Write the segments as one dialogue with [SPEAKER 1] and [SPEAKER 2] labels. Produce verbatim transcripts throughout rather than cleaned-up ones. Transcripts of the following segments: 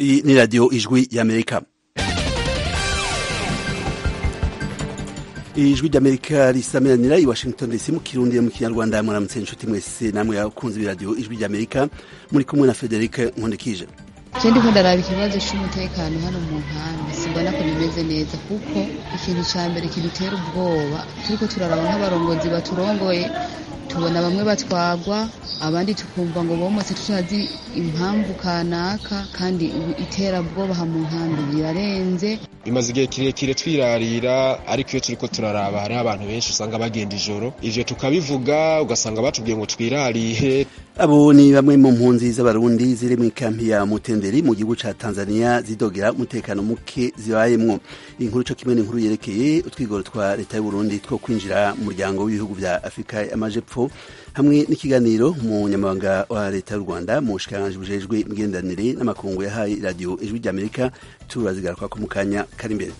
[SPEAKER 1] Iyi ni radio Ijwi y'Amerika. Ijwi ry'Amerika risameranira i Washington D C mu Kirundi mu Kinyarwanda. Muramutse inshuti mwese namwe yakunze biradio Ijwi ry'Amerika, muri kumwe na Frederic Nkundikije.
[SPEAKER 2] Kendi ko ndaraba ikibazo cy'umutekano hano mu nkambi simbona ko bimeze neza, kuko ikintu cya mbere kidutera ubwoba turiko turaraba nk'abarongozi baturongoye, tubona bamwe batwagwa abandi tukumva ngo bomotse tutazi impamvu kanaka, kandi iterabwoba ha mu nkambi birarenze.
[SPEAKER 3] Bimaze igihe kirekire twirarira, ariko iyo turiko turaraba hari abantu benshi usanga bagenda ijoro, ivyo tukabivuga ugasanga batubwiye ngo twirarihe.
[SPEAKER 1] Abo ni bamwe mu mpunzi z'abarundi ziri mu kampi ya Mutenderi mu gihugu ca Tanzania zidogera umutekano muke zibayemwo. Inkuru co kimwe n'inkuru yerekeye utwigoro twa leta y'u Burundi two kwinjira mu muryango w'ibihugu vya Afrika y'Amajepfo, hamwe n'ikiganiro mu nyamabanga wa leta y'u Rwanda mu bushikiranganji bujejwe imigenderanire n'amakungu yahaye radio Ijwi ry'Amerika, turazigaruka ko mu kanya kari imbere.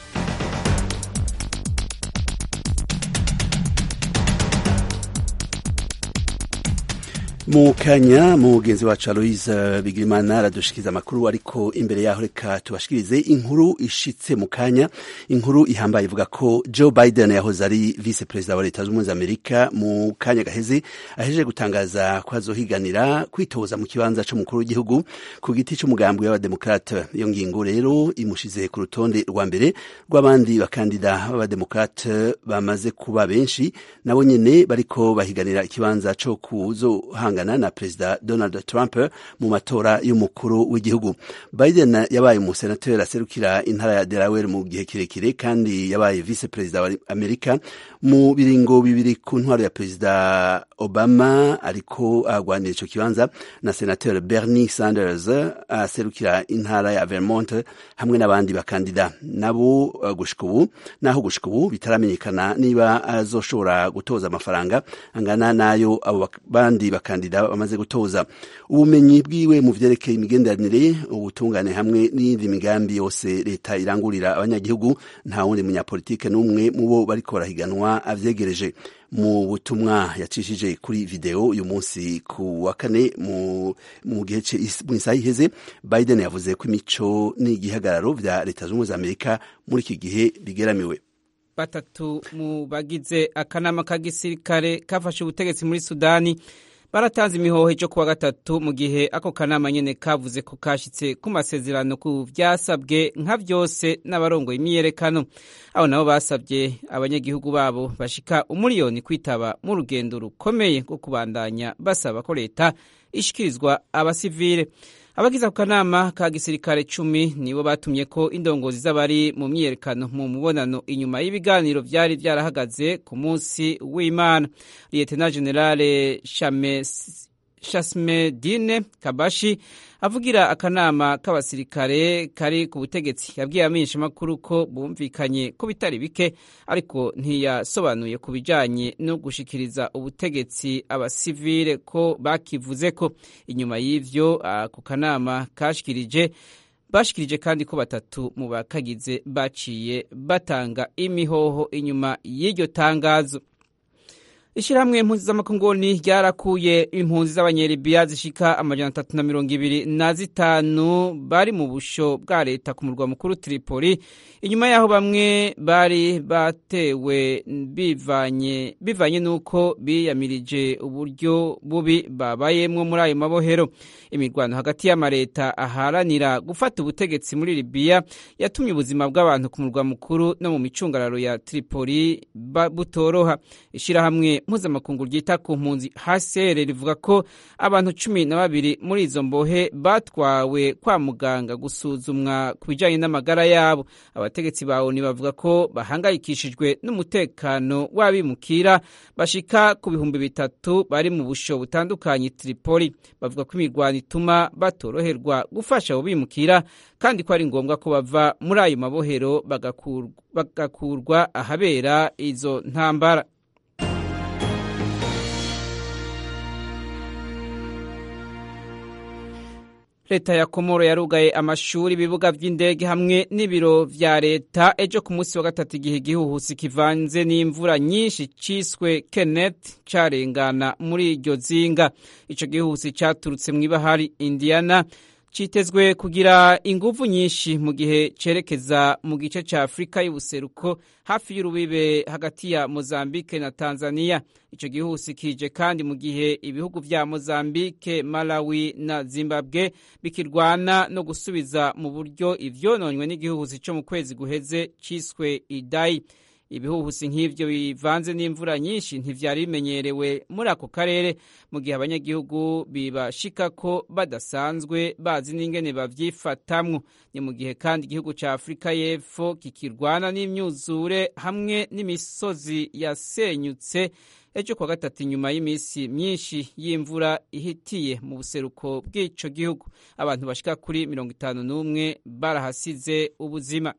[SPEAKER 1] Mu kanya mugenzi wacu Aloise Bigirimana aradushikiza amakuru, ariko imbere yaho reka tubashikirize inkuru ishitse mu kanya. Inkuru ihambaye ivuga ko Joe Biden yahoze ari vice president wa leta z'umwe z'Amerika mu kanya gaheze ahejeje gutangaza ko azohiganira kwitoza mu kibanza c'umukuru w'igihugu ku giti c'umugambi w'abademokrate. Iyo ngingo rero imushize ku rutonde rwa mbere rw'abandi bakandida b'abademokrate bamaze kuba benshi nabo nyene bariko bahiganira ikibanza co kuzohanga na Perezida Donald Trump mu matora y'umukuru w'igihugu. Biden yabaye umusenateri aserukira intara ya Delaware mu gihe kirekire, kandi yabaye vice president wa Amerika mu biringo bibiri ku ntwaro ya Perezida Obama, ariko agwanira ico kibanza na senateur Bernie Sanders aserukira intara ya Vermont hamwe n'abandi bakandida. Nabo uh, gushika ubu naho gushika ubu bitaramenyekana niba azoshobora gutoza amafaranga angana nayo abo bandi bakandida bamaze gutoza. Ubumenyi bwiwe mu vyerekeye imigenderanire, ubutungane hamwe n'indi migambi yose leta irangurira abanyagihugu, nta wundi munyapolitike n'umwe mu bo bariko barahiganwa avyegereje. Mu butumwa yacishije kuri video uyu munsi ku wa kane mu mu gihe cy'isaha iheze, Biden yavuze ko imico n'igihagararo vya leta z'umwe z'Amerika muri iki gihe bigeramiwe.
[SPEAKER 4] Batatu mu bagize akanama ka gisirikare kafashe ubutegetsi muri Sudani baratanze imihoho cyo kuwa gatatu, mu gihe ako kanama nyene kavuze ko kashitse ku masezerano ku vyasabwe nka vyose n'abarongoye imyerekano. Abo nabo basabye abanyagihugu babo bashika umuriyoni kwitaba mu rugendo rukomeye rwo kubandanya basaba ko leta ishikirizwa abasivile. Abagize ako kanama ka gisirikare cumi nibo batumye ko indongozi z'abari mu myerekano mu mubonano inyuma y'ibiganiro vyari vyarahagaze ku munsi w'Imana. Lieutenant General Shasmedine Kabashi avugira akanama k'abasirikare kari ku butegetsi yabwiye amenyesha makuru ko bumvikanye ko bitari bike, ariko ntiyasobanuye ku bijanye no gushikiriza ubutegetsi abasivile ko bakivuze ko. Inyuma y'ivyo ako kanama kashikirije bashikirije kandi ko batatu mu bakagize baciye batanga imihoho inyuma y'iryo tangazo. Ishirahamwe impunzi z'amakongoni ryarakuye impunzi z'abanyelibiya zishika amajana atatu na mirongo ibiri na zitanu bari mu busho bwa leta ku murwa mukuru Tripoli, inyuma yaho bamwe bari batewe bivanye bivanye nuko biyamirije uburyo bubi babayemwo muri ayo mabohero. Imirwano hagati y'amareta aharanira gufata ubutegetsi muri Libya yatumye ubuzima bw'abantu ku murwa mukuru no mu micungararo ya Tripoli butoroha. Ishirahamwe mpuzamakungu ryita ku mpunzi H C R rivuga ko abantu cumi na babiri muri izo mbohe batwawe kwa muganga gusuzumwa ku bijanye n'amagara yabo. Abategetsi ba O N U bavuga ko bahangayikishijwe n'umutekano w'abimukira bashika ku bihumbi bitatu bari mu busho butandukanye Tripoli. Bavuga ko imirwano ituma batoroherwa gufasha abo bimukira, kandi ko ari ngombwa ko bava muri ayo mabohero bagakurwa, bagakurwa ahabera izo ntambara. Leta ya Komoro yarugaye amashuri, ibibuga vy'indege hamwe n'ibiro vya leta ejo ku munsi wa gatatu, igihe igihuhusi kivanze n'imvura nyinshi ciswe Kenneth carengana muri iryo zinga. Ico gihuhusi caturutse mw'ibahari Indiana citezwe kugira inguvu nyinshi mu gihe cerekeza mu gice ca Afrika y'ubuseruko hafi y'urubibe hagati ya Mozambique na Tanzania. Ico gihuhusi kije kandi mu gihe ibihugu vya Mozambique, Malawi na Zimbabwe bikirwana no gusubiza mu buryo ivyononywe n'igihuhusi co mu kwezi guheze ciswe Idai. Ibihuhusi nk'ivyo bivanze n'imvura nyinshi ntivyari bimenyerewe muri ako karere, mu gihe abanyagihugu bibashika ko badasanzwe bazi n'ingene bavyifatamwo. Ni mu gihe kandi igihugu ca Afrika y'Epfo kikirwana n'imyuzure hamwe n'imisozi yasenyutse ejo kwa gatatu inyuma y'imisi myinshi y'imvura ihitiye mu buseruko bw'ico gihugu. Abantu bashika kuri mirongo itanu n'umwe barahasize ubuzima.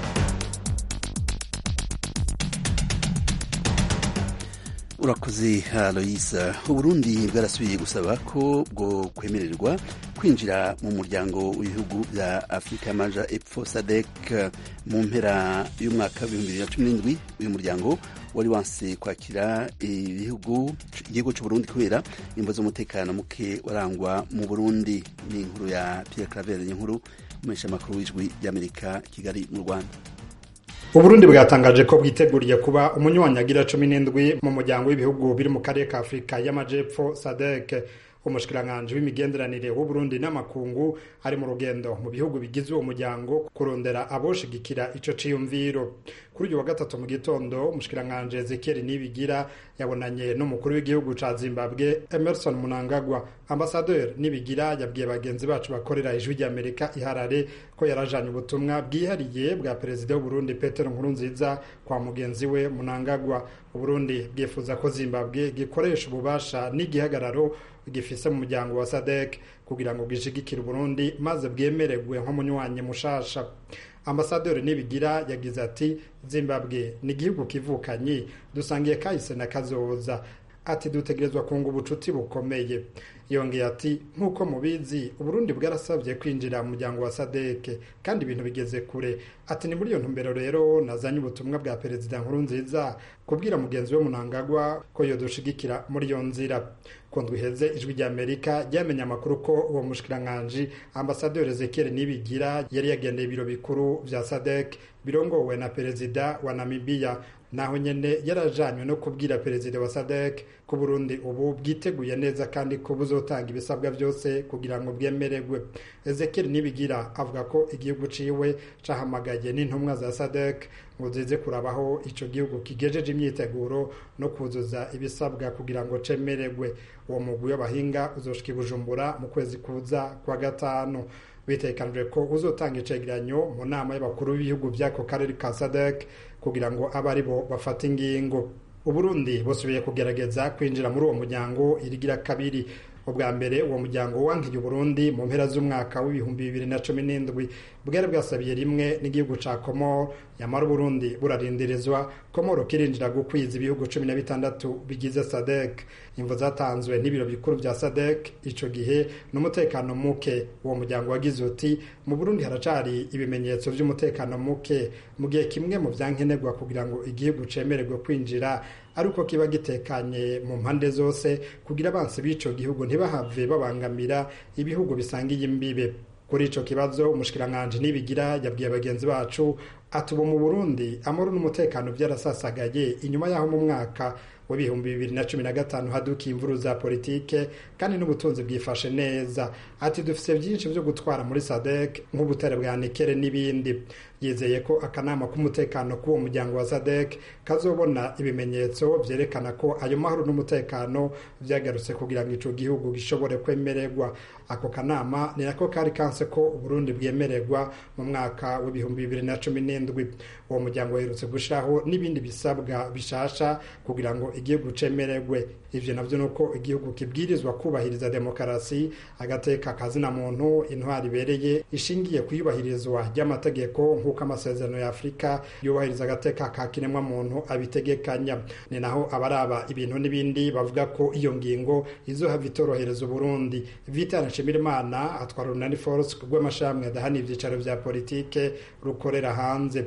[SPEAKER 1] Urakoze Aloisa. Uburundi bwarasubiye gusaba ko bwo kwemererwa kwinjira mu muryango w'ibihugu vya Afrika y'Amaja Epfo S A D C mu mpera y'umwaka w'ibihumbi bibiri na cumi n'indwi. Uyu muryango wari wanse kwakira ibihugu igihugu c'Uburundi kubera imvo z'umutekano muke warangwa mu Burundi. Ni inkuru ya Pierre Claver, inkuru umesha makuru w'ijwi ry'Amerika Kigali mu Rwanda.
[SPEAKER 5] Uburundi bwatangaje ko bwiteguriye kuba umunywanyagira cumi n'indwi mu muryango w'ibihugu biri mu karere ka Afrika y'Amajepfo S A D C. Umushikiranganje w'imigenderanire w'Uburundi n'amakungu ari mu rugendo mu bihugu bigize uwo muryango kurondera aboshigikira ico ciyumviro. Kuri uyu wa gatatu mu gitondo, umushikiranganje Ezekiel Nibigira yabonanye n'umukuru w'igihugu ca Zimbabwe Emmerson Mnangagwa. Ambassadeur Nibigira yabwiye bagenzi bacu bakorera ijwi ry'Amerika i Harare ko yarajanye ubutumwa bwihariye bwa perezida w'Uburundi Petero Nkurunziza kwa mugenzi we Mnangagwa. Uburundi bwifuza ko Zimbabwe gikoresha ububasha n'igihagararo gifise mu muryango wa S A D C kugira ngo gishigikire Burundi maze bwemererwe nko munywanyi mushasha. Ambassadeur Nibigira yagize ati Zimbabwe ni igihugu kivukanye dusangiye kahise na kazoza, ati dutegerezwa kunga ubucuti bukomeye. Yongeye ati nkuko mubizi Uburundi bwarasabye kwinjira mu muryango wa S A D C kandi ibintu bigeze kure. Ati ni muri iyo ntumbero rero nazanye ubutumwa bwa perezida Nkurunziza kubwira mugenzi we Mnangagwa ko yodushigikira muri iyo nzira. Kundwi heze ijwi ry'Amerika ryamenye amakuru ko uwo mushikiranganje Ambassadeur Ezekiel Nibigira yari yagendeye ibiro bikuru vya S A D C birongowe na perezida wa Namibia, naho nyene yarajanywe no kubwira perezida wa S A D C ko Burundi ubu bwiteguye neza kandi ko buzotanga ibisabwa byose kugira ngo bwemererwe. Ezekiel Nibigira avuga ko igihugu ciwe cahamagaye n'intumwa za S A D C ngo zize kurabaho ico gihugu kigejeje imyiteguro no kuzuza ibisabwa kugira ngo cemererwe. Uwo mugwi w'abahinga uzoshika i Bujumbura mu kwezi kuza kwa gatanu. Bitekanijwe ko uzotanga icegeranyo mu nama y'abakuru b'ibihugu vy'ako karere ka S A D C kugira ngo abari bo bafata ingingo. Uburundi busubiye kugerageza kwinjira muri uwo muryango irigira kabiri. Ubwa mbere uwo muryango wankiye Burundi mu mpera z'umwaka w'ibihumbi bibiri na cumi n'indwi bwari bwasabiye rimwe n'igihugu ca Komoro, yamara Burundi burarindirizwa Komoro kirinjira gukwiza ibihugu cumi na bitandatu bigize S A D C. Imvo zatanzwe n'ibiro bikuru vya S A D C ico gihe n'umutekano muke. Uwo muryango wagize uti mu Burundi haracari ibimenyetso vy'umutekano muke, mu gihe kimwe mu vyankenerwa kugira ngo igihugu cemererwe kwinjira aruko kiba gitekanye mu mpande zose kugira abansi b'ico gihugu ntibahave babangamira ibihugu bisangiye imbibe. Kuri ico kibazo umushikiranganje Nibigira yabwiye abagenzi bacu atubo mu Burundi amoro n'umutekano byarasasagaye inyuma yaho mu mwaka w'ibihumbi bibiri na cumi na gatanu hadukiye imvuru za politike kandi n'ubutunzi bwifashe neza. Ati dufise byinshi byo gutwara muri S A D C nk'ubutare bwa nikele n'ibindi. Yizeye ko akanama k'umutekano k'uwo muryango wa S A D C kazobona ibimenyetso vyerekana ko ayo mahoro n'umutekano vyagarutse kugira ngo ico gihugu gishobore kwemererwa. Ako kanama ni nako kari kanse ko Burundi bwemererwa mu mwaka w'ibihumbi bibiri na cumi n'indwi. Uwo muryango waherutse gushiraho n'ibindi bisabwa bishasha kugira ngo igihugu cemererwe. Ivyo navyo nuko igihugu kibwirizwa kubahiriza demokarasi, agateka kazina muntu, intwari ibereye ishingiye kuyubahirizwa ry'amategeko nk'uko amasezerano ya Afrika yubahiriza agateka ka kiremwa muntu abitegekanya. Ni naho abaraba ibintu n'ibindi bavuga ko iyo ngingo izohava itorohereza Burundi. Vital Nshimirimana atwara Runani Force rw'amashamwe adahana ivyicaro vya politike rukorera hanze.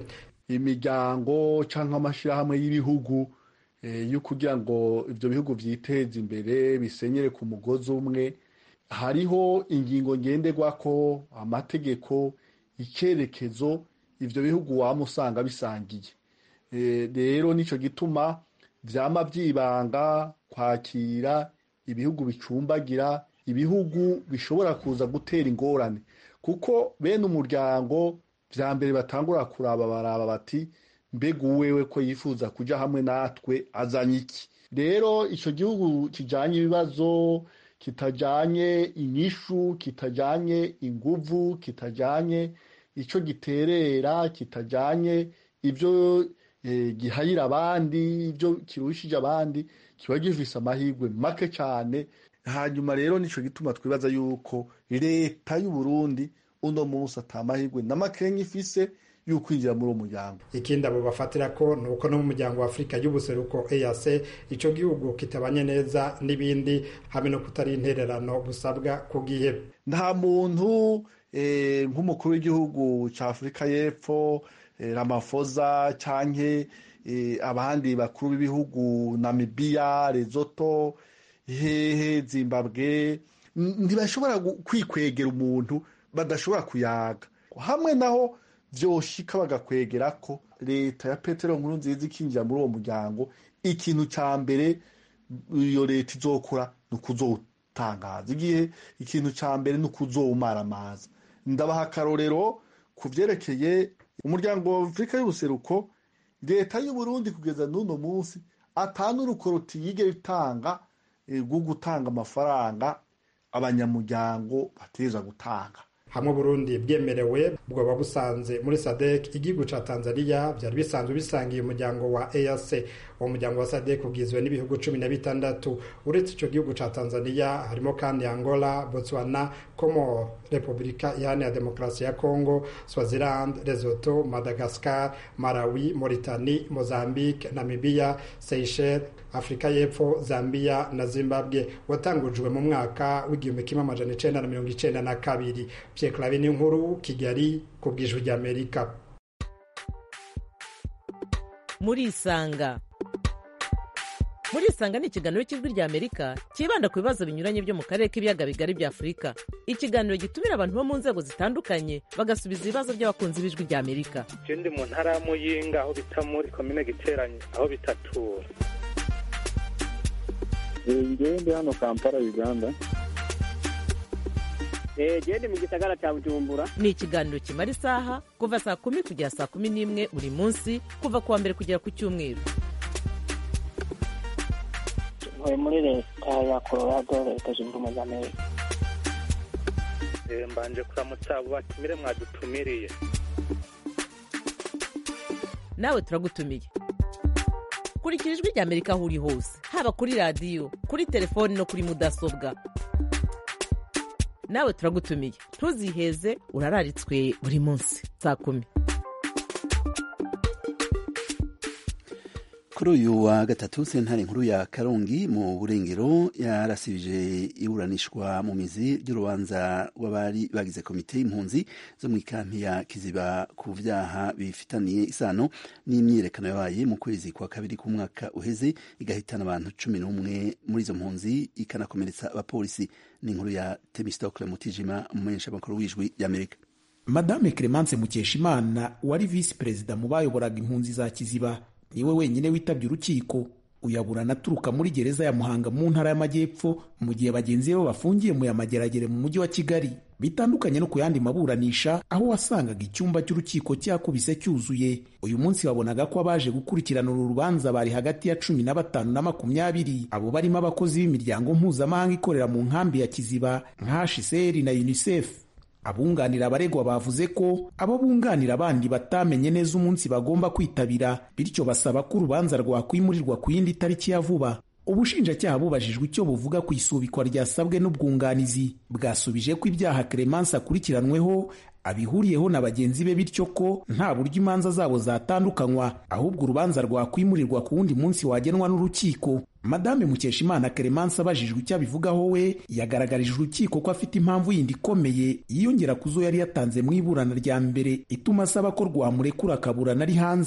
[SPEAKER 6] Imiryango canke amashirahamwe y'ibihugu yo kugira ngo ivyo bihugu vyiteze imbere bisenyere ku mugozi umwe hariho ingingo ngenderwako, amategeko, icyerekezo ivyo bihugu wama usanga bisangiye. Rero nico gituma vyama vyibanga kwakira ibihugu bicumbagira, ibihugu bishobora kuza gutera ingorane, kuko bene umuryango vya mbere batangura kuraba baraba bati mbega uwewe ko yifuza kuja hamwe natwe azanye iki. Rero ico gihugu kijanye ibibazo, kitajanye inyishu, kitajanye inguvu, kitajanye ico giterera, kitajanye ivyo eh, gihayira abandi, ivyo kirushije abandi, kiba gifise amahirwe make cyane. Hanyuma rero nico gituma twibaza yuko leta y'u Burundi uno munsi atamahirwe n'amakenga ifise y'ukwinjira muri uwo muryango.
[SPEAKER 5] Ikindi abo bafatira ko nuko no mu muryango wa Afrika y'ubuseruko E A C ico gihugu kitabanye neza n'ibindi, hamwe no kutari intererano busabwa ku gihe.
[SPEAKER 6] Nta muntu eh, nk'umukuru w'igihugu ca Afrika y'Epfo eh, Ramaphosa canke eh, abandi bakuru b'ibihugu Namibia, Lesotho, hehe Zimbabwe ntibashobora kwikwegera umuntu badashobora kuyaga. Hamwe naho vyoshika bagakwegera ko leta ya Petero Nkurunziza ikinjira muri uwo muryango, ikintu ca mbere iyo leta izokora nukuzotangaza igihe, ikintu ca mbere nukuzomara amazi. Ndabaha akarorero ku vyerekeye umuryango wa Afrika y'ubuseruko. Leta y'u Burundi kugeza n'uno munsi atanu urukoroti yige itanga rwo gutanga amafaranga abanyamuryango bateza gutanga.
[SPEAKER 5] Hamwe Burundi bwemerewe bwoba busanze muri SADC, igihugu ca Tanzania byari bisanzwe bisangiye umuryango wa E A C. Uwo muryango wa SADC ugizwe n'ibihugu cumi na bitandatu. Uretse ico gihugu ca Tanzania harimo kandi Angola, Botswana, Comores, Republika Iharanira Demokarasi ya Kongo, Swaziland, Lesotho, Madagascar, Malawi, Mauritania, Mozambique, Namibia, Seychelles, Afrika y'Epfo, Zambia na Zimbabwe. Watangujwe mu mwaka w'igihumbi kimwe amajana icenda na mirongo icenda na kabiri. Pierre Claver Niyonkuru, Kigali, ku bw'Ijwi ry'Amerika.
[SPEAKER 7] Muri Isanga. Muri Isanga ni ikiganiro cy'Ijwi ry'Amerika kibanda ku bibazo binyuranye byo mu karere k'ibiyaga bigari bya Afurika. Ikiganiro gitumira abantu bo mu nzego zitandukanye bagasubiza ibibazo by'abakunzi b'Ijwi ry'Amerika.
[SPEAKER 8] Je ndi mu ntara ya Muyinga, aho bita muri komine Giteranyi, aho bitatura.
[SPEAKER 9] Ngewe ndi hano Kampala, Uganda.
[SPEAKER 10] Jewe mu gisagara cya Bujumbura.
[SPEAKER 7] Ni ikiganiro kimara isaha kuva saa kumi kugera saa kumi n'imwe buri munsi, kuva kuwa mbere kugera ku cyumweru.
[SPEAKER 10] Ntuye muri leta ya Colorado, leta zunze ubumwe za Amerika.
[SPEAKER 8] Mbanje kuramutsa abo batumire mwadutumiriye.
[SPEAKER 7] Nawe turagutumiye. Kurikira Ijwi ry'Amerika aho uri hose, haba kuri radiyo, kuri telefoni no kuri mudasobwa. Nawe turagutumiye, ntuziheze, urararitswe buri munsi saa kumi.
[SPEAKER 1] Kuri uyu wa gatatu sentare nkuru ya Karongi mu Burengero yarasibije iburanishwa mu mizi ry'urubanza rw'abari bagize komite y'impunzi zo mu ikampi ya Kiziba ku vyaha bifitaniye isano n'imyiyerekano yabaye mu kwezi kwa kabiri k'umwaka uheze igahitana abantu cumi n'umwe muri izo mpunzi ikanakomeretsa abapolisi. Ni inkuru ya Temistocle Mutijima, umumenyesha makuru w'Ijwi ry'Amerika.
[SPEAKER 11] Madame Clemence Mukeshimana wari vice perezida mu bayoboraga impunzi za Kiziba niwe wenyine witabye urukiko. Uyaburana aturuka muri gereza ya Muhanga mu ntara y'Amajyepfo, mu gihe bagenzi be bafungiye mu yamageragere mu mujyi wa Kigali. Bitandukanye no ku yandi maburanisha aho wasangaga icyumba cy'urukiko cyakubise cyuzuye, uyu munsi wabonaga ko abaje gukurikirana uru rubanza bari hagati ya cumi na batanu na makumyabiri. Abo barimo abakozi b'imiryango mpuzamahanga ikorera mu nkambi ya Kiziba nka H C R na UNICEF. Abunganira abaregwa bavuze ko abo bunganira abandi batamenye neza umunsi bagomba kwitabira, bityo basaba ko urubanza rwakwimurirwa ku yindi tariki ya vuba. Ubushinjacyaha bubajijwe icyo buvuga ku isubikwa ryasabwe n'ubwunganizi, bwasubije ko ibyaha Clemence akurikiranweho abihuriyeho na bagenzi be, bityo ko nta buryo imanza zabo zatandukanywa, ahubwo urubanza rwakwimurirwa ku wundi munsi wagenwa n'urukiko. Madame Mukeshimana Clemence abajijwe icyo abivugaho, we yagaragarije urukiko ko afite impamvu yindi ikomeye yiyongera ku zo yari yatanze mu iburana rya mbere ituma asaba ko rwamurekura akaburana ari hanze.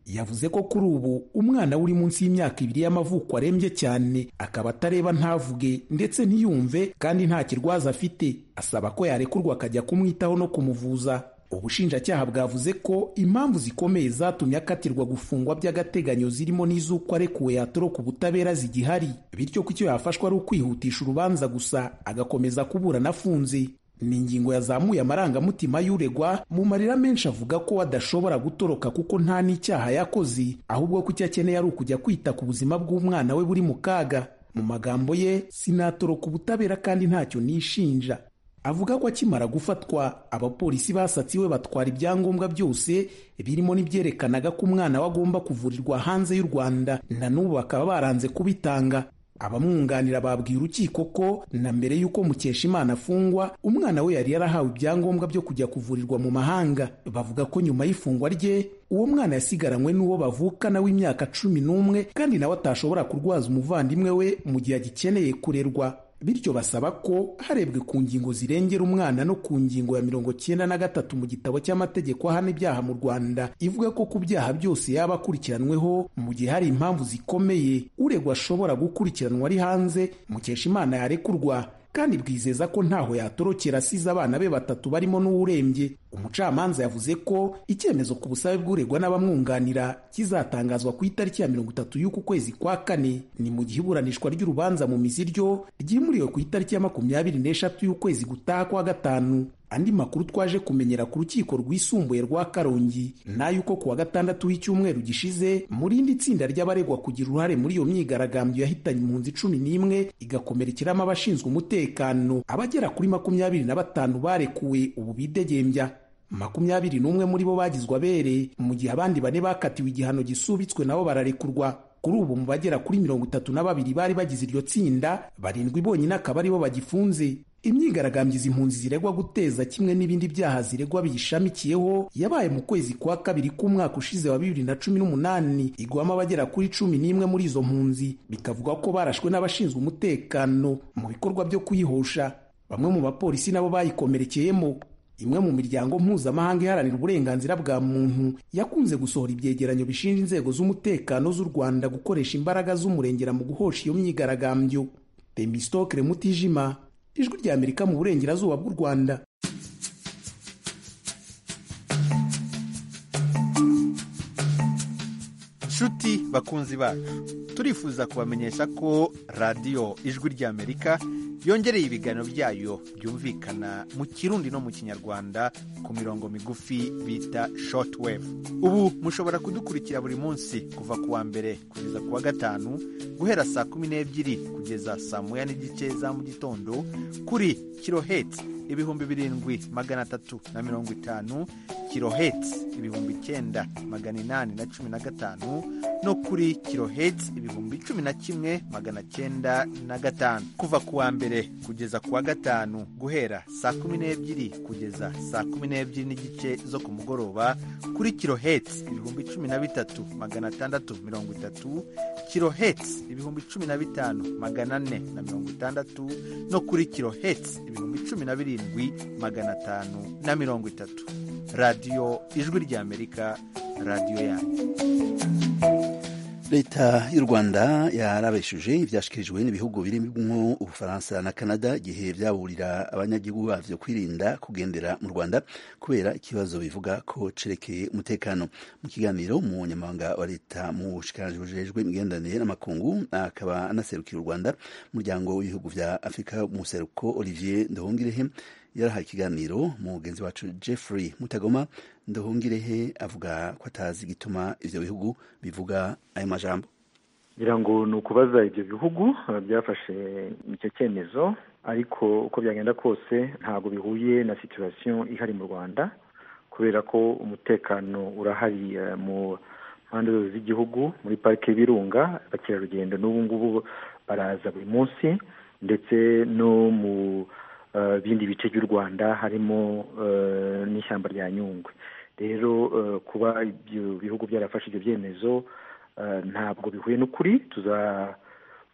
[SPEAKER 11] yavuze ko kuri ubu umwana uri munsi y'imyaka ibiri y'amavuko arembye cyane, akaba atareba ntavuge ndetse ntiyumve kandi nta kirwaza afite. Asaba ko yarekurwa akajya kumwitaho no kumuvuza. Ubushinjacyaha bwavuze ko impamvu zikomeye zatumye akatirwa gufungwa by'agateganyo zirimo n'iz'uko arekuwe yatoroka ubutabera zigihari, bityo ko icyo yafashwa ari ukwihutisha urubanza gusa agakomeza kuburana afunze. Ni ingingo yazamuye amarangamutima y'uregwa mu marira menshi, avuga ko adashobora gutoroka kuko nta n'icyaha yakoze, ahubwo ko icyo akeneye ari ukujya kwita ku buzima bw'umwana we buri mu kaga. Mu magambo ye, sinatoroka ubutabera kandi ntacyo nishinja. Avuga ko akimara gufatwa abapolisi basatse iwe batwara ibyangombwa byose birimo n'ibyerekanaga ko umwana we agomba kuvurirwa hanze y'u Rwanda, na n'ubu bakaba baranze kubitanga. Abamwunganira babwiye urukiko ko na mbere y'uko Mukeshimana afungwa umwana we yari yarahawe ibyangombwa byo kujya kuvurirwa mu mahanga. Bavuga ko nyuma y'ifungwa rye uwo mwana yasigaranywe n'uwo bavukana w'imyaka cumi n'umwe kandi nawe atashobora kurwaza umuvandimwe we mu gihe agikeneye kurerwa. Bityo basaba ko harebwe ku ngingo zirengera umwana no ku ngingo ya mirongo cyenda na gatatu mu gitabo cy'amategeko ahana ibyaha mu Rwanda ivuga ko ku byaha byose yaba akurikiranweho mu gihe hari impamvu zikomeye uregwa ashobora gukurikiranwa ari hanze, Mukeshimana yarekurwa, kandi bwizeza ko ntaho yatorokera asize abana be batatu barimo n'uwurembye. Umucamanza yavuze ko icyemezo ku busabe bw'uregwa n'abamwunganira kizatangazwa ku itariki ya mirongo itatu y'uku kwezi kwa kane. Ni mu gihe iburanishwa ry'urubanza mu mizi ryo ryimuriwe ku itariki ya makumyabiri n'eshatu y'ukwezi gutaha kwa gatanu. Andi makuru twaje kumenyera ku rukiko rwisumbuye rwa Karongi n'ayuko kuwa gatandatu w'icyumweru gishize mu rindi tsinda ry'abaregwa kugira uruhare muri iyo myigaragambyo yahitanye impunzi cumi n'imwe igakomerekeramo abashinzwe umutekano, abagera kuri makumyabiri na batanu barekuwe ubu bidegembya. Makumyabiri n'umwe muri bo bagizwe abere, mu gihe abandi bane bakatiwe igihano gisubitswe nabo bararekurwa. Kuri ubu mu bagera kuri mirongo itatu na babiri bari bagize iryo tsinda, barindwi bonyine akaba ari bo bagifunze. Imyigaragambyo izi impunzi ziregwa guteza kimwe n'ibindi byaha ziregwa biyishamikiyeho yabaye mu kwezi kwa kabiri k'umwaka ushize wa bibiri na cumi n'umunani, igwamo abagera kuri cumi n'imwe muri izo mpunzi, bikavuga ko barashwe n'abashinzwe umutekano mu bikorwa byo kuyihosha. Bamwe mu bapolisi nabo bayikomerekeyemo. Imwe mu miryango mpuzamahanga iharanira uburenganzira bwa muntu yakunze gusohora ibyegeranyo bishinja inzego z'umutekano z'u Rwanda gukoresha imbaraga z'umurengera mu guhosha iyo myigaragambyo. Temistokle Mutijima, Ijwi rya Amerika mu burengerazuba bw'u Rwanda.
[SPEAKER 12] Nshuti bakunzi bacu, turifuza kubamenyesha ko radiyo Ijwi rya Amerika yongereye ibiganiro byayo byumvikana mu Kirundi no mu Kinyarwanda ku mirongo migufi bita shortwave. Ubu mushobora kudukurikira buri munsi kuva ku wa mbere kugeza ku wa gatanu guhera saa kumi n'ebyiri kugeza saa moya n'igice za mu gitondo kuri kilohertz ibihumbi birindwi magana atatu na mirongo itanu, kilohertz ibihumbi icyenda magana inani na cumi na gatanu no kuri kilohertz ibihumbi cumi na kimwe magana cyenda na gatanu. Kuva ku wa mbere kugeza ku wa gatanu guhera saa kumi n'ebyiri kugeza saa kumi n'ebyiri n'igice zo ku mugoroba kuri kilohertz ibihumbi cumi na bitatu magana atandatu mirongo itatu, kilohertz ibihumbi cumi na bitanu magana ane na mirongo itandatu no kuri kilohertz ibihumbi cumi na birindwi magana atanu na mirongo itatu. Radiyo Ijwi rya Amerika, radiyo yanyu.
[SPEAKER 1] Leta y'u Rwanda yarabeshuje ivyashikirijwe n'ibihugu birimo Ubufaransa na Canada igihe byaburira abanyagihugu bavyo kwirinda kugendera mu Rwanda kubera ikibazo bivuga ko cerekeye umutekano. Mu kiganiro mu nyamabanga wa leta mu bushikiranganje bujejwe imigenderanire n'amakungu akaba anaserukira u Rwanda umuryango w'ibihugu vya Afrika mu seruko Olivier Nduhungirehe yarahaye ikiganiro mugenzi wacu Jeffrey Mutagoma. Nduhungirehe avuga ko atazi gituma ivyo bihugu bivuga ayo majambo.
[SPEAKER 13] Ngira ngo ni ukubaza ibyo bihugu byafashe icyo cyemezo, ariko uko byagenda kose ntabwo bihuye na situation ihari mu Rwanda, kubera ko umutekano urahari mu mpande zose z'igihugu. Muri parike y'Ibirunga abakerarugendo n'ubu ngubu baraza buri munsi, ndetse no mu uh, bindi bice by'u Rwanda harimo uh, n'ishyamba rya Nyungwe. Rero uh, kuba ibyo bihugu byarafashe ibyo byemezo uh, ntabwo bihuye n'ukuri. Tuzavuga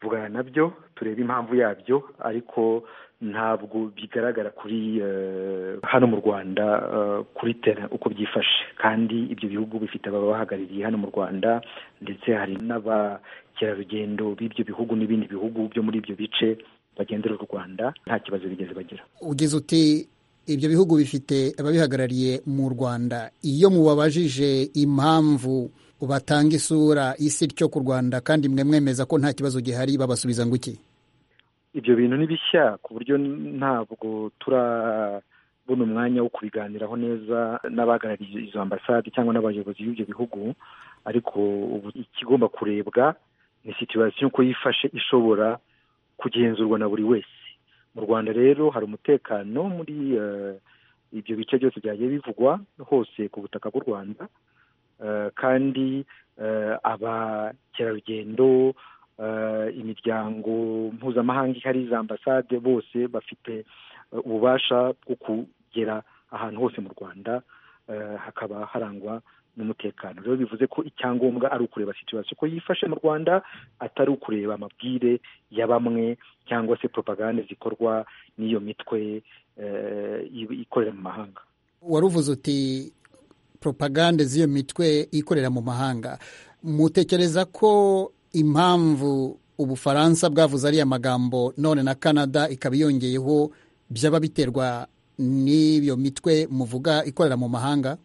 [SPEAKER 13] tuvugana nabyo tureba impamvu yabyo, ariko ntabwo bigaragara kuri uh, hano mu Rwanda uh, kuri tera uko byifashe, kandi ibyo bihugu bifite ababahagarariye hano mu Rwanda, ndetse hari n'abakerarugendo b'ibyo bihugu n'ibindi bihugu byo muri ibyo bice bagendera u Rwanda, nta kibazo bigeze bagira.
[SPEAKER 14] Ugize uti ibyo bihugu bifite ababihagarariye mu Rwanda, iyo mubabajije impamvu batanga isura isi ryo ku Rwanda kandi mwe mwemeza ko nta kibazo gihari, babasubiza ngo iki?
[SPEAKER 13] Ibyo bintu ni bishya ku buryo ntabwo turabona umwanya wo kubiganiraho neza n'abahagarariye izo ambasade cyangwa n'abayobozi b'ibyo bihugu, ariko ubu ikigomba kurebwa ni situation ko yifashe ishobora kugenzurwa na buri wese. Mu Rwanda rero hari umutekano muri uh, ibyo bice byose byagiye bivugwa hose ku butaka bw'u Rwanda, uh, kandi uh, abakerarugendo, uh, imiryango mpuzamahanga ihari, za ambasade, bose bafite uh, ububasha bwo kugera ahantu hose mu Rwanda, uh, hakaba harangwa n'umutekano. Rero bivuze ko icyangombwa ari ukureba situation ko yifashe mu Rwanda, atari ukureba amabwire ya bamwe cyangwa se propaganda zikorwa n'iyo mitwe uh, ikorera mu mahanga.
[SPEAKER 14] Waruvuze uti propaganda z'iyo mitwe ikorera mu mahanga. Mutekereza ko impamvu Ubufaransa bwavuze ari amagambo none na Canada ikaba yongeyeho byaba biterwa n'iyo mitwe muvuga ikorera mu mahanga?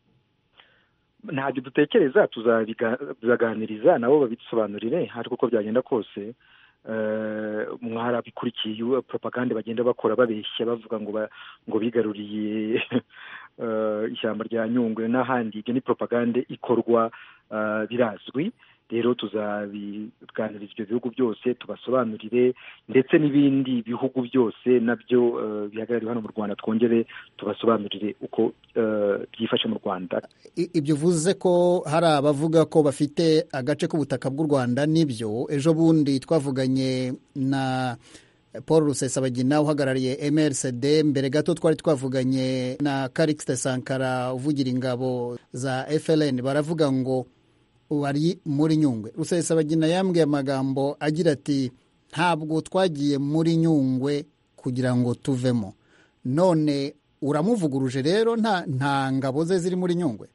[SPEAKER 13] Ntabyo dutekereza, tuzabiganiriza nabo babisobanurire, ariko uko byagenda kose uh, mwarabikurikiye propaganda bagenda bakora babeshya bavuga ngo ba, ngo bigaruriye uh, ishyamba rya Nyungwe n'ahandi. Ibyo ni propaganda ikorwa, uh, birazwi. Rero tuzabiganiriza ibyo bihugu byose tubasobanurire, ndetse n'ibindi bihugu byose nabyo uh, bihagarariye hano mu Rwanda twongere tubasobanurire uko uh, byifashe mu Rwanda.
[SPEAKER 14] Ibyo uvuze ko hari abavuga ko bafite agace k'ubutaka bw'u Rwanda, nibyo. Ejo bundi twavuganye na Paul Rusesabagina uhagarariye M R C D, mbere gato twari twavuganye na Calixte Sankara uvugira ingabo za F L N, baravuga ngo wari muri Nyungwe. Rusesabagina yambwiye amagambo agira ati ntabwo twagiye muri Nyungwe kugira ngo tuvemo. None uramuvuguruje rero, nta nta ngabo ze ziri muri Nyungwe?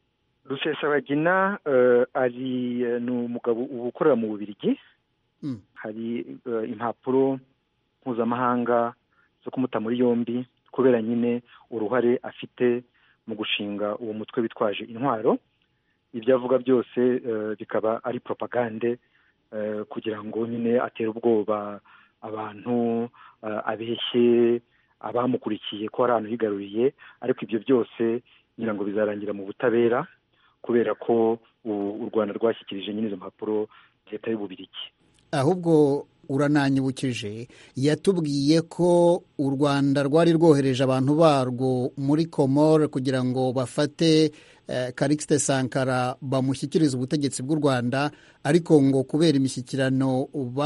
[SPEAKER 13] Rusesabagina uh, ari uh, ni umugabo ukorera mu Bubiligi. Mm. Hari uh, impapuro mpuzamahanga zo kumuta muri yombi kubera nyine uruhare afite mu gushinga uwo mutwe bitwaje intwaro. Ibyo avuga byose uh, bikaba ari propagande uh, kugira ngo nyine atere ubwoba abantu, uh, abeshye abamukurikiye ko ari ahantu higaruriye, ariko ibyo byose ngira ngo bizarangira mu butabera, kubera ko u Rwanda rwashyikirije nyine izo mpapuro leta y'Ububiligi.
[SPEAKER 14] Ahubwo urananyibukije, yatubwiye ko u Rwanda rwari rwohereje abantu barwo muri Comore kugira ngo bafate eh, Calixte Sankara bamushyikirize ubutegetsi bw'u Rwanda, ariko ngo kubera imishyikirano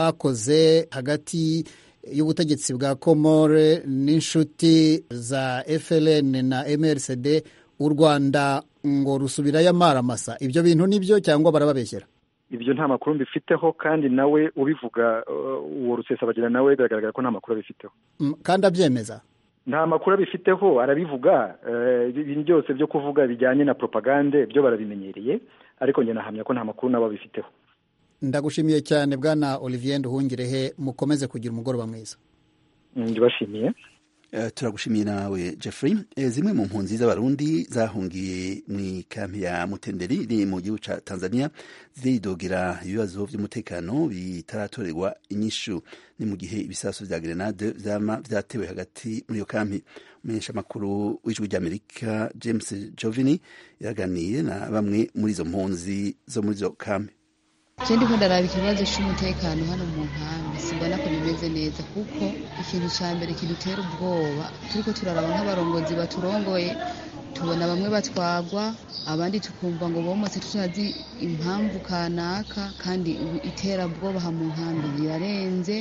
[SPEAKER 14] bakoze hagati y'ubutegetsi bwa Comore n'inshuti za F L N na M R C D, u Rwanda ngo rusubirayo amaramasa. Ibyo bintu nibyo cyangwa barababeshyera?
[SPEAKER 13] Ibyo nta makuru mbifiteho, kandi nawe ubivuga uwo Rusesabagina nawe biragaragara ko nta makuru abifiteho.
[SPEAKER 14] Mm, kandi abyemeza?
[SPEAKER 13] Nta makuru abifiteho, arabivuga. Ibintu uh, byose byo kuvuga bijyanye na propagande byo barabimenyereye, ariko njye nahamya ko nta makuru nabo bifiteho.
[SPEAKER 14] Ndagushimiye cyane Bwana Olivier Nduhungirehe, mukomeze kugira umugoroba mwiza.
[SPEAKER 13] Ndibashimiye.
[SPEAKER 1] Uh, turagushimiye nawe Jeffrey. E, zimwe mu mpunzi z'abarundi zahungiye mu kampi ya Mutenderi iri mu gihugu ca Tanzania ziridogera ibibazo by'umutekano bitaratorerwa inyishu, ni mu gihe ibisasu vya grenade vyama vyatewe hagati muri iyo kampi. Umumenyesha makuru w'ijwi ry'Amerika James Jovini yaganiye na bamwe muri izo mpunzi zo muri izo kampi.
[SPEAKER 2] Je ndiko ndaraba ikibazo cy'umutekano hano mu nkambi, simbona ko bimeze neza, kuko ikintu cya mbere kidutera ubwoba turiko turaraba nk'abarongozi baturongoye, tubona bamwe batwagwa, abandi tukumva ngo bomotse tutazi impamvu kanaka, kandi iterabwoba ha mu nkambi birarenze.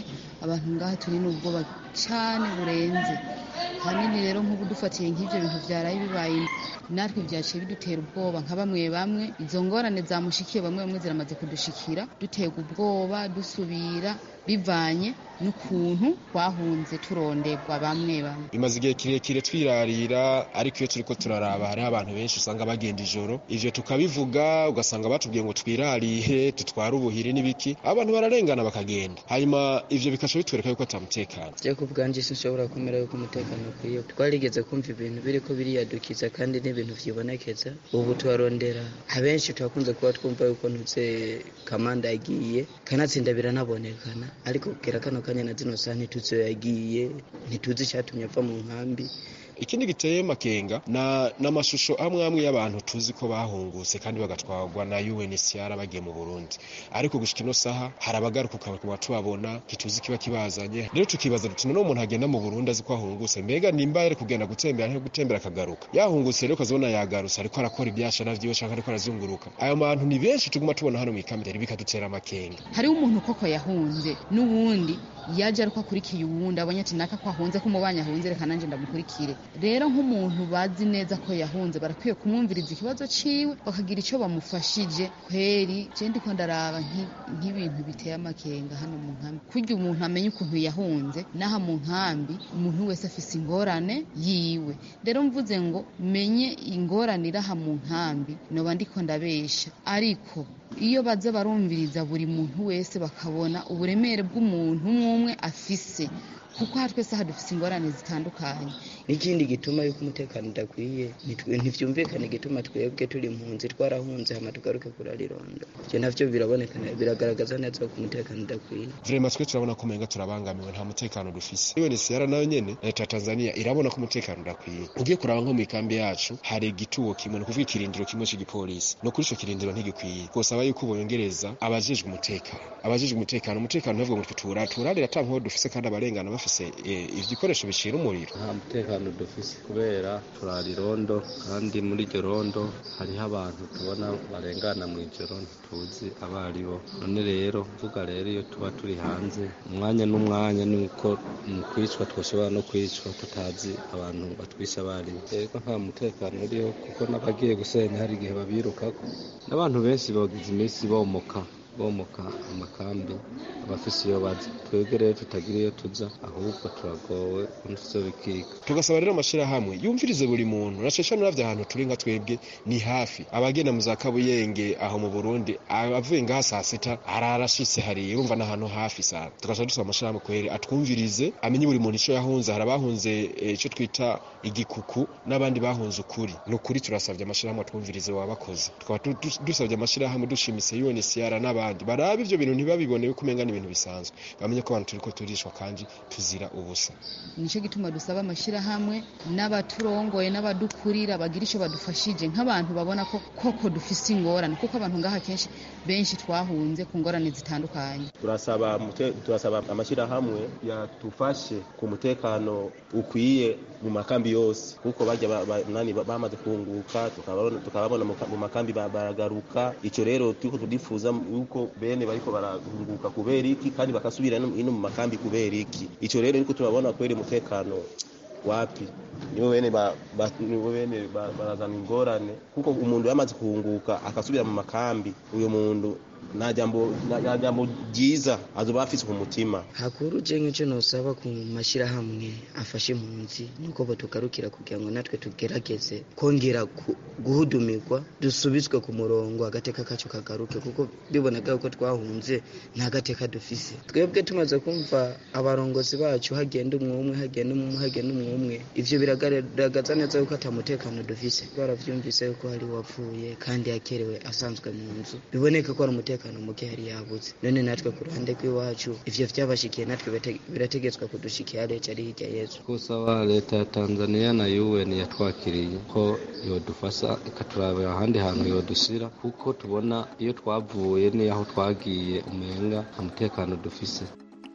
[SPEAKER 2] abantu ngaha turi n'ubwoba cyane burenze hanini. Rero nk'ubu dufatiye nk'ibyo bintu byaraye bibaye natwe byaciye bidutera ubwoba nka bamwe bamwe. Izo ngorane zamushikiye bamwe bamwe ziramaze kudushikira, dutega ubwoba dusubira bivanye n'ukuntu twahunze turonderwa bamwe bamwe.
[SPEAKER 3] Bimaze igihe kirekire twirarira, ariko iyo turiko turaraba hariho abantu benshi usanga bagenda ijoro, ivyo tukabivuga ugasanga batubwiye ngo twirarihe tutware ubuhiri n'ibiki, abantu bararengana bakagenda, hanyuma ivyo bikaca bitwereka yuko ata mutekano.
[SPEAKER 15] Je ku bwanje sinshobora kumera yuko umutekano ukwiye. Twarigeze kumva ibintu biriko biriyadukiza kandi n'ibintu vyibonekeza. Ubu tubarondera abenshi twakunze kuba twumva yuko ntuze kamanda yagiye kanatsinda biranabonekana, ariko kera kano kanya na zino saa ntituzi yagiye, ntituzi icyatumye apfa mu nkambi.
[SPEAKER 3] Ikindi giteye makenga na n'amashusho amwe amwe y'abantu tuzi ko bahungutse kandi bagatwagwa na U N H C R bagiye mu Burundi, ariko gushika ino saha harabagaruka ukaba tubabona ntituzi kiba kibazanye. Rero tukibaza duti none umuntu agenda mu Burundi azi ko ahungutse, mbega nimba yari kugenda gutembera nko gutembera akagaruka, yahungutse rero kazona yagarutse ariko arakora ibyasha navyo shaka ariko arazunguruka. Ayo bantu ni benshi tuguma tubona hano mu ikambi, rero bikadutera makenga.
[SPEAKER 2] Hari umuntu koko yahunze n'uwundi yaje ariko akurikiye uwundi, abonye ati naka ko ahunze ko mubanya ahunze reka nanje ndamukurikire. Rero nk'umuntu bazi neza ko yahunze barakwiye kumwumviriza ikibazo ciwe bakagira ico bamufashije. Kweri je ndiko ndaraba nk'ibintu biteye amakenga hano mu nkambi, kurya umuntu amenye ukuntu yahunze naha mu nkambi, umuntu wese afise ingorane yiwe. Rero mvuze ngo menye ingorane iraha mu nkambi noba ndiko ndabesha, ariko iyo baza barumviriza buri muntu wese bakabona uburemere bw'umuntu umwe afise, kuko aha twese aha dufise ingorane zitandukanye.
[SPEAKER 15] N'ikindi gituma yuko umutekano udakwiye ntivyumvikane gituma twebwe turi impunzi twarahunze hama tugaruke kurarironda, ivyo navyo birabonekana biragaragaza neza ko umutekano udakwiye.
[SPEAKER 3] Vraiment twe turabona ko umenga turabangamiwe, nta mutekano dufise. U N H C R nayo nyene leta ya Tanzania irabona ko umutekano udakwiye. Ugiye kuraba nko mu ikambi yacu hari igituwo kimwe, no kuvuga ikirindiro kimwe cy'igipolisi, no kuri ico kirindiro ntigikwiye. Kosaba yuko bongereza abajejwe umutekano, abajejwe umutekano umutekano bavuga ngo tutura turarira tanko dufise kandi abarengana bafise ibikoresho bishira umuriro.
[SPEAKER 16] Nta mutekano dufise kubera turarirondo, kandi muri iryo rondo hariho abantu tubona barengana mu ijoro ntituzi abaribo. None rero vuga rero iyo tuba turi hanze umwanya n'umwanya nuko mu kwicwa twoshobora no kwicwa tutazi abantu batwisha abaribo. Rero nta mutekano uriho kuko n'abagiye gusenya hari igihe babirukako, n'abantu benshi bagize iminsi bomoka bomoka amakambi abafise iyo bazi. Twebwe rero tutagira iyo tuza, ahubwo turagowe untuzo bikika.
[SPEAKER 3] Tugasaba rero amashirahamwe yumvirize buri muntu, nashesha nuravye ahantu turi nka twebwe ni hafi. Abagenda mu za Kabuyenge aho mu Burundi abavuye ngaha saa sita ararashitse hari urumva n'ahantu hafi sana. Tugasaba dusaba amashirahamwe kweri atwumvirize, amenye buri muntu ico yahunze. Hari abahunze ico twita igikuku n'abandi bahunze ukuri. No kuri turasavye amashirahamwe atwumvirize wabakoze. Tukaba dusavye amashirahamwe dushimise U N H C R n'aba baraba ivyo bintu ntibabibone yuko umenga n'ibintu bisanzwe, bamenye ko abantu turiko turishwa kandi tuzira ubusa.
[SPEAKER 2] Nico gituma dusaba amashirahamwe n'abaturongoye n'abadukurira bagira ico badufashije, nk'abantu babona ko koko dufise ingorane, kuko abantu ngaha kenshi benshi twahunze ku ngorane zitandukanye.
[SPEAKER 17] Turasaba turasaba amashirahamwe yatufashe ku mutekano ukwiye mu makambi yose, kuko bajya nani bamaze kunguka tukabona tukababona mu makambi baragaruka. Ico rero turiko tudifuza ko bene bariko barahunguka kubera iki kandi bakasubira ino mu makambi kubera iki. Ico rero niko turabona kweri umutekano wapi nibo bene ba nibo bene barazana ingorane, kuko umuntu yamaze kuhunguka akasubira mu makambi, uyo muntu nta jambo nta jambo ryiza azoba afise ku mutima.
[SPEAKER 15] Hakuru je nk'icyo nosaba ku mashirahamwe afashe impunzi nuko bo tugarukira kugira ngo natwe tugerageze kongera guhudumirwa, dusubizwe ku murongo, agateka kacu kagaruke, kuko bibonaga ko twahunze nta gateka dufise. Twebwe tumaze kumva abarongozi bacu hagenda umwe hagenda umwe hagenda umwe, ivyo biragaragaza neza yuko atamutekano dufise. Baravyumvise yuko hari wapfuye kandi yakerewe asanzwe mu nzu, biboneka ko ari umutekano muke hari yabuze. None natwe ku ruhande rw'iwacu ivyo vyabashikiye natwe birategetswe kudushikira leta ari hirya yezu.
[SPEAKER 16] Kusaba leta ya Tanzania na U N yatwakiriye ko yodufasha ikaturabira ahandi hantu yodusira, kuko tubona iyo twavuye ni aho twagiye umenga umutekano dufise.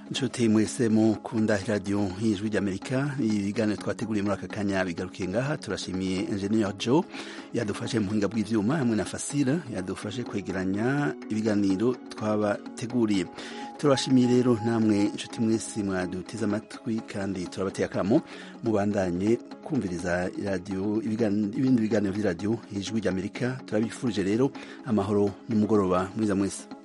[SPEAKER 1] nshuti mwese mukunda radiyo y'ijwi ry'amerika ibiganiro twateguriye muri aka kanya bigarukiye ngaha turashimiye engineer Joe yadufashe mu buhinga bw'ivyuma hamwe na Fasila yadufashe kwegeranya ibiganiro twabateguriye. Turabashimiye rero namwe nshuti mwese mwadutiza amatwi kandi turabateye akamo mubandanye kumviriza radio ibindi biganiro vy'iradiyo y'ijwi ry'amerika. Turabifurije rero amahoro n'umugoroba mwiza mwese.